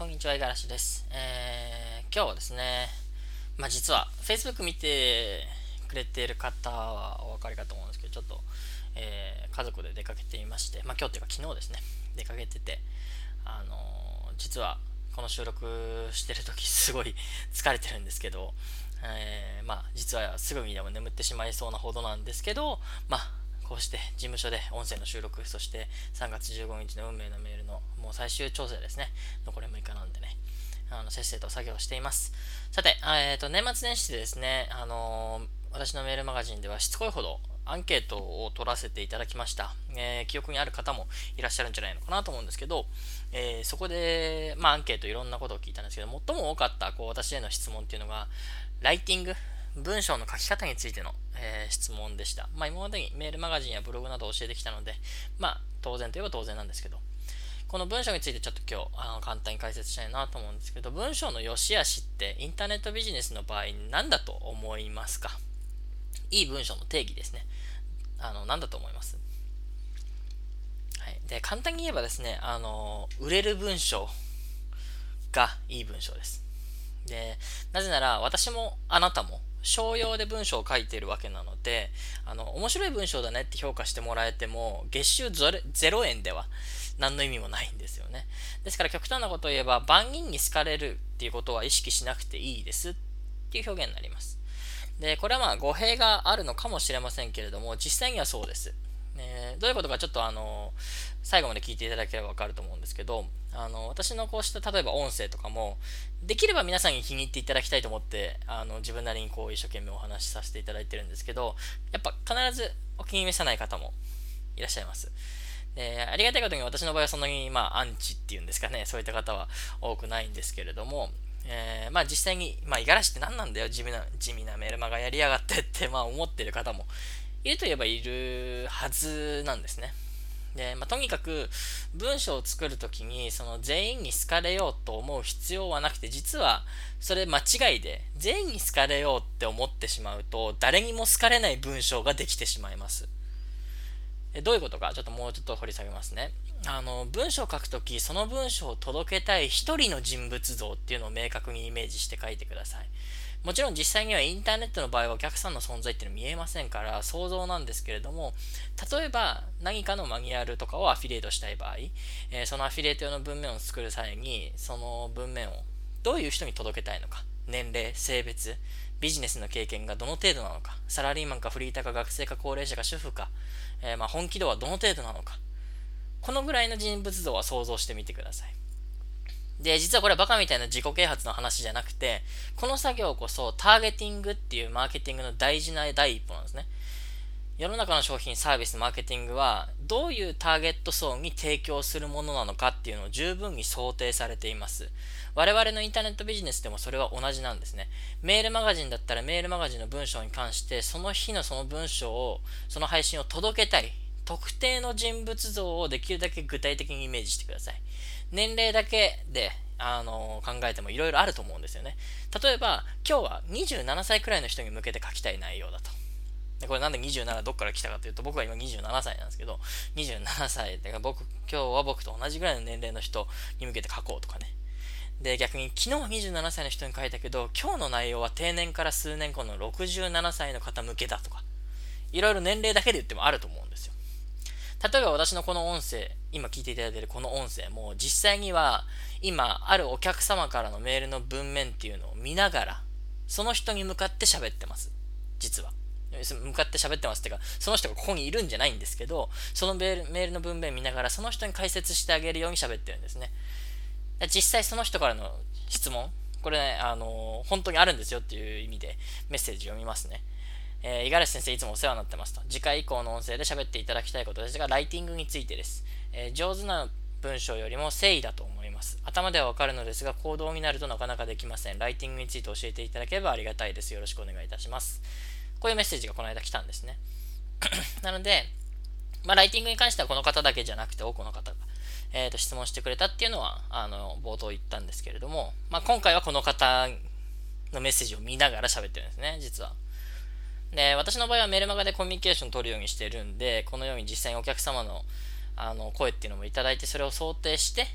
こんにちは、五十嵐です。今日はですね、実は Facebook 見てくれている方はお分かりかと思うんですけど、ちょっと、家族で出かけていまして、今日っていうか昨日ですね、出かけてて、実はこの収録してる時すごい疲れてるんですけど、実はすぐにでも眠ってしまいそうなほどなんですけど、こうして事務所で音声の収録、そして3月15日の運命のメールのもう最終調整ですね。残り6日なんでね、せっせと作業しています。さて、年末年始でですね、私のメールマガジンではしつこいほどアンケートを取らせていただきました。記憶にある方もいらっしゃるんじゃないのかなと思うんですけど、そこで、アンケートいろんなことを聞いたんですけど、最も多かった私への質問っていうのが、ライティング、文章の書き方についての、質問でした。今までにメールマガジンやブログなどを教えてきたので、当然といえば当然なんですけど、この文章についてちょっと今日簡単に解説したいなと思うんですけど、文章の良し悪しってインターネットビジネスの場合何だと思いますか？いい文章の定義ですね。何だと思います？はい。で、簡単に言えばですね、売れる文章がいい文章です。で、なぜなら私もあなたも商用で文章を書いているわけなので、面白い文章だねって評価してもらえても、月収0円では何の意味もないんですよね。ですから極端なことを言えば、万人に好かれるっていうことは意識しなくていいですっていう表現になります。で、これは語弊があるのかもしれませんけれども、実際にはそうです。どういうことかちょっと最後まで聞いていただければわかると思うんですけど、私のこうした例えば音声とかも、できれば皆さんに気に入っていただきたいと思って、自分なりにこう一生懸命お話しさせていただいてるんですけど、やっぱ必ずお気に召さない方もいらっしゃいます。で、ありがたいことに私の場合はそんなに、アンチっていうんですかね、そういった方は多くないんですけれども、実際に、五十嵐って何なんだよ、地味なメルマガやりやがってって、思ってる方もいるといえばいるはずなんですね。で、とにかく文章を作るときにその全員に好かれようと思う必要はなくて、実はそれ間違いで、全員に好かれようって思ってしまうと誰にも好かれない文章ができてしまいます。どういうことかちょっともうちょっと掘り下げますね。文章を書くとき、その文章を届けたい一人の人物像っていうのを明確にイメージして書いてください。もちろん実際にはインターネットの場合はお客さんの存在っていうのは見えませんから想像なんですけれども、例えば何かのマニュアルとかをアフィリエイトしたい場合、そのアフィリエイト用の文面を作る際にその文面をどういう人に届けたいのか、年齢、性別、ビジネスの経験がどの程度なのか、サラリーマンかフリーターか学生か高齢者か主婦か、本気度はどの程度なのか、このぐらいの人物像は想像してみてください。で、実はこれはバカみたいな自己啓発の話じゃなくて、この作業こそターゲティングっていうマーケティングの大事な第一歩なんですね。世の中の商品、サービス、マーケティングはどういうターゲット層に提供するものなのかっていうのを十分に想定されています。我々のインターネットビジネスでもそれは同じなんですね。メールマガジンだったらメールマガジンの文章に関してその日のその文章を、その配信を届けたい特定の人物像をできるだけ具体的にイメージしてください。年齢だけで考えてもいろいろあると思うんですよね。例えば今日は27歳くらいの人に向けて書きたい内容だと。でこれなんで27どっから来たかというと、僕は今27歳なんですけど、27歳だから今日は僕と同じぐらいの年齢の人に向けて書こうとかね。で、逆に昨日は27歳の人に書いたけど、今日の内容は定年から数年後の67歳の方向けだとか、いろいろ年齢だけで言ってもあると思うんですよ。例えば私のこの音声、今聞いていただいているこの音声も実際には今あるお客様からのメールの文面っていうのを見ながら、その人に向かって喋ってます。実は。向かって喋ってますっていうか、その人がここにいるんじゃないんですけど、そのメールの文面見ながらその人に解説してあげるように喋ってるんですね。実際その人からの質問、これね、本当にあるんですよっていう意味でメッセージ読みますね。五十嵐先生いつもお世話になってますと。次回以降の音声で喋っていただきたいことですが、ライティングについてです。上手な文章よりも誠意だと思います。頭ではわかるのですが、行動になるとなかなかできません。ライティングについて教えていただければありがたいです。よろしくお願いいたします。こういうメッセージがこの間来たんですね。なので、ライティングに関してはこの方だけじゃなくて多くの方が、質問してくれたっていうのは、冒頭言ったんですけれども、今回はこの方のメッセージを見ながら喋ってるんですね、実は。で、私の場合はメルマガでコミュニケーションを取るようにしてるんで、このように実際にお客様の声っていうのもいただいて、それを想定して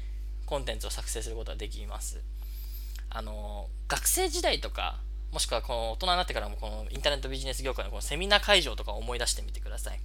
コンテンツを作成することができます。学生時代とか、もしくはこの大人になってからもこのインターネットビジネス業界のこのセミナー会場とかを思い出してみてください。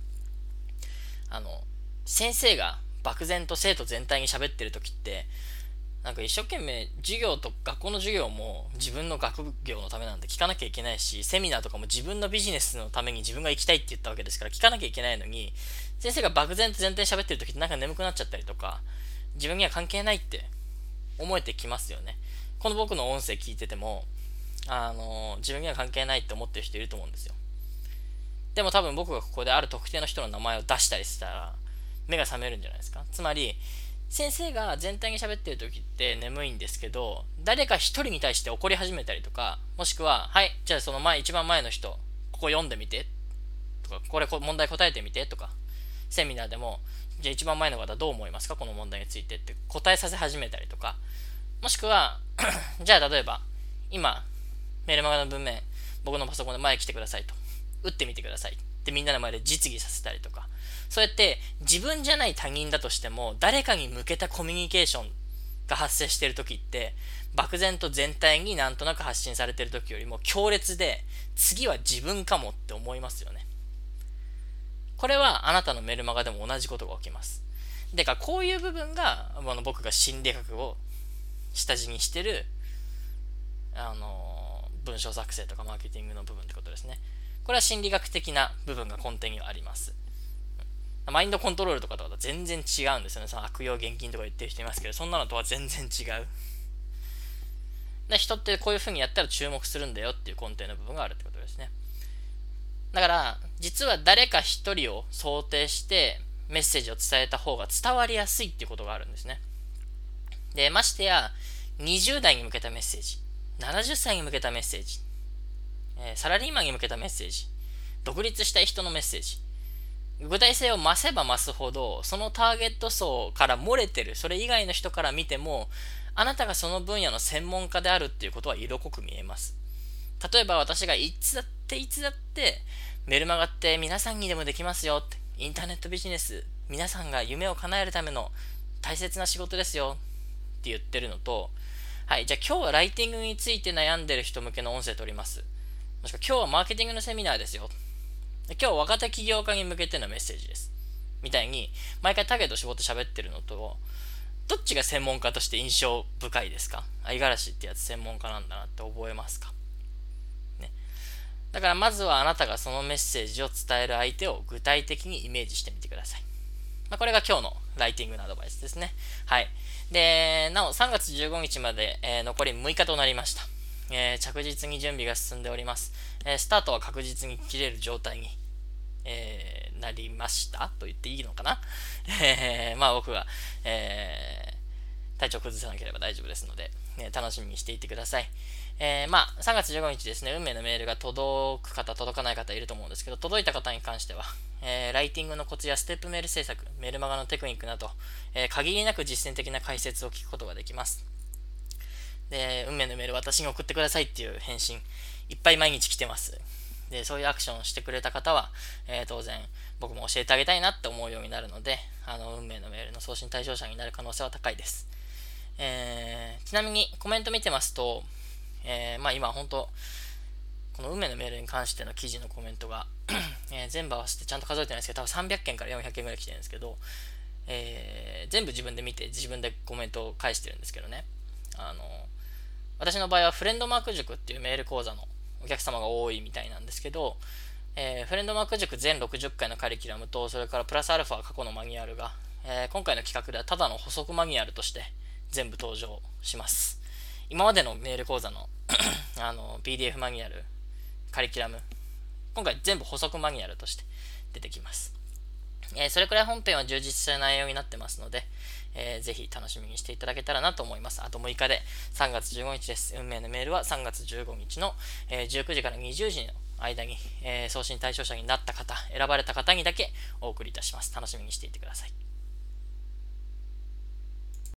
先生が漠然と生徒全体に喋ってる時って、なんか一生懸命授業と学校の授業も自分の学業のためなんで聞かなきゃいけないし、セミナーとかも自分のビジネスのために自分が行きたいって言ったわけですから聞かなきゃいけないのに、先生が漠然と全体に喋ってる時ってなんか眠くなっちゃったりとか、自分には関係ないって思えてきますよね。この僕の音声聞いてても、自分には関係ないって思ってる人いると思うんですよ。でも多分僕がここである特定の人の名前を出したりしたら目が覚めるんじゃないですか。つまり先生が全体に喋ってる時って眠いんですけど、誰か一人に対して怒り始めたりとか、もしくははいじゃあその一番前の人ここ読んでみてとか、これ問題答えてみてとか、セミナーでもじゃあ一番前の方どう思いますかこの問題についてって答えさせ始めたりとか、もしくはじゃあ例えば今メルマガの文面僕のパソコンで前来てくださいと、打ってみてくださいってみんなの前で実技させたりとか、そうやって自分じゃない他人だとしても誰かに向けたコミュニケーションが発生している時って、漠然と全体になんとなく発信されている時よりも強烈で、次は自分かもって思いますよね。これはあなたのメルマガでも同じことが起きます。でかこういう部分が僕が心理学を下地にしてる文章作成とかマーケティングの部分ってことですね。これは心理学的な部分が根底にはあります。マインドコントロールとかとは全然違うんですよね。その悪用現金とか言ってる人いますけど、そんなのとは全然違う。で人ってこういう風にやったら注目するんだよっていう根底の部分があるってことですね。だから実は誰か一人を想定してメッセージを伝えた方が伝わりやすいっていうことがあるんですね。でましてや20代に向けたメッセージ、70歳に向けたメッセージ、サラリーマンに向けたメッセージ、独立したい人のメッセージ、具体性を増せば増すほど、そのターゲット層から漏れてる、それ以外の人から見ても、あなたがその分野の専門家であるっていうことは色濃く見えます。例えば私がいつだってメルマガって皆さんにでもできますよって、インターネットビジネス皆さんが夢を叶えるための大切な仕事ですよって言ってるのと、はい、じゃあ今日はライティングについて悩んでる人向けの音声取ります、もしくは今日はマーケティングのセミナーですよ、今日は若手起業家に向けてのメッセージですみたいに毎回ターゲットを絞って喋ってるのと、どっちが専門家として印象深いですか？五十嵐ってやつ専門家なんだなって覚えますかね。だからまずはあなたがそのメッセージを伝える相手を具体的にイメージしてみてください。これが今日のライティングのアドバイスですね。はい。で、なお3月15日まで、残り6日となりました。着実に準備が進んでおります。スタートは確実に切れる状態に、なりましたと言っていいのかな。僕が、体調崩さなければ大丈夫ですので、楽しみにしていてください。3月15日ですね、運命のメールが届く方、届かない方いると思うんですけど、届いた方に関しては、ライティングのコツやステップメール制作、メルマガのテクニックなど、限りなく実践的な解説を聞くことができます。で、運命のメール私に送ってくださいっていう返信、いっぱい毎日来てます。で、そういうアクションをしてくれた方は、当然僕も教えてあげたいなって思うようになるので、運命のメールの送信対象者になる可能性は高いです。ちなみにコメント見てますと、今本当この運命のメールに関しての記事のコメントが、全部合わせてちゃんと数えてないですけど、多分300件から400件ぐらい来てるんですけど、全部自分で見て自分でコメントを返してるんですけどね、私の場合はフレンドマーク塾っていうメール講座のお客様が多いみたいなんですけど、フレンドマーク塾全60回のカリキュラムと、それからプラスアルファ過去のマニュアルが、今回の企画ではただの補足マニュアルとして全部登場します。今までのメール講座のPDF マニュアル、カリキュラム、今回全部補足マニュアルとして出てきます。それくらい本編は充実した内容になってますので、ぜひ楽しみにしていただけたらなと思います。あと6日で3月15日です。運命のメールは3月15日の、19時から20時の間に、送信対象者になった方、選ばれた方にだけお送りいたします。楽しみにしていてください。